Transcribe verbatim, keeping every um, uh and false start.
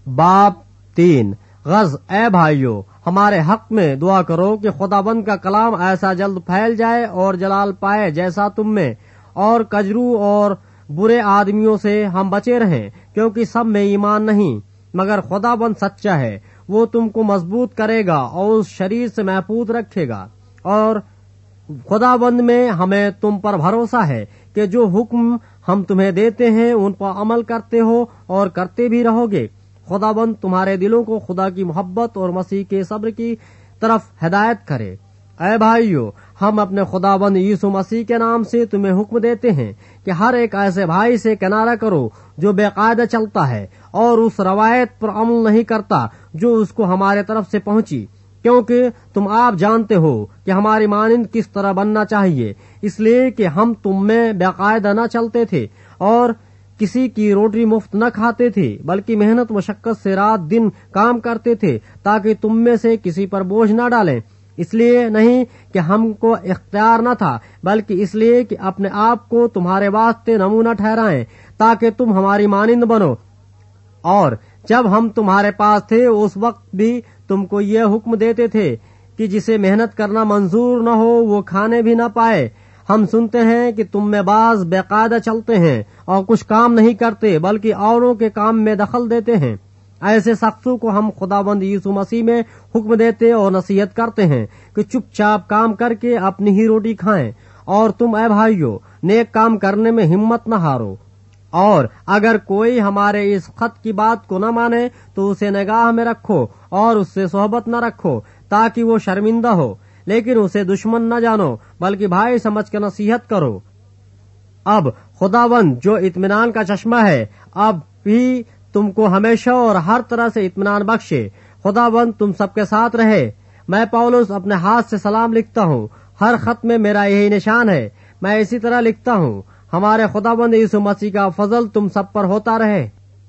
बाब तीन। गज ए भाइयों, हमारे हक में दुआ करो कि खुदाबंद का कलाम ऐसा जल्द फैल जाए और जलाल पाए जैसा तुम में, और कजरू और बुरे आदमियों से हम बचे रहें, क्योंकि सब में ईमान नहीं, मगर खुदाबंद सच्चा है, वो तुमको मजबूत करेगा और उस शरीर से महफूज रखेगा। और खुदाबंद में हमें तुम पर भरोसा है कि जो हुक्म हम तुम्हें देते हैं उन पर अमल करते हो और करते भी रहोगे। खुदाबंद तुम्हारे दिलों को खुदा की मोहब्बत और मसीह के सब्र की तरफ हिदायत करे। ऐ भाइयों, हम अपने खुदाबंद यीशु मसीह के नाम से तुम्हें हुक्म देते हैं कि हर एक ऐसे भाई से किनारा करो जो बेकायदा चलता है और उस रवायत पर अमल नहीं करता जो उसको हमारे तरफ से पहुंची, क्योंकि तुम आप जानते हो कि हमारी मानिंद किस तरह बनना चाहिए, इसलिए कि हम तुम में बेकायदा न चलते थे और किसी की रोटी मुफ्त न खाते थे, बल्कि मेहनत मशक्कत से रात दिन काम करते थे, ताकि तुम में से किसी पर बोझ न डालें। इसलिए नहीं कि हमको इख्तियार न था, बल्कि इसलिए कि अपने आप को तुम्हारे वास्ते नमूना ठहराएं, ताकि तुम हमारी मानिंद बनो। और जब हम तुम्हारे पास थे उस वक्त भी तुमको ये हुक्म देते थे कि जिसे मेहनत करना मंजूर न हो वो खाने भी न पाए। हम सुनते हैं कि तुम में बाज बेकायदा चलते हैं और कुछ काम नहीं करते, बल्कि औरों के काम में दखल देते हैं। ऐसे शख्सों को हम खुदाबंद यीशु मसीह में हुक्म देते और नसीहत करते हैं कि चुपचाप काम करके अपनी ही रोटी खाएं। और तुम ऐ भाइयों, नेक काम करने में हिम्मत न हारो। और अगर कोई हमारे इस खत की बात को न माने तो उसे निगाह में रखो और उससे सोहबत न रखो, ताकि वो शर्मिंदा हो, लेकिन उसे दुश्मन न जानो, बल्कि भाई समझ कर नसीहत करो। अब खुदावंद जो इत्मीनान का चश्मा है, अब भी तुमको हमेशा और हर तरह से इत्मीनान बख्शे। खुदावंद तुम सबके साथ रहे। मैं पौलुस अपने हाथ से सलाम लिखता हूँ। हर खत में मेरा यही निशान है। मैं इसी तरह लिखता हूँ। हमारे खुदावंद यीशु मसीह का फजल तुम सब पर होता रहे।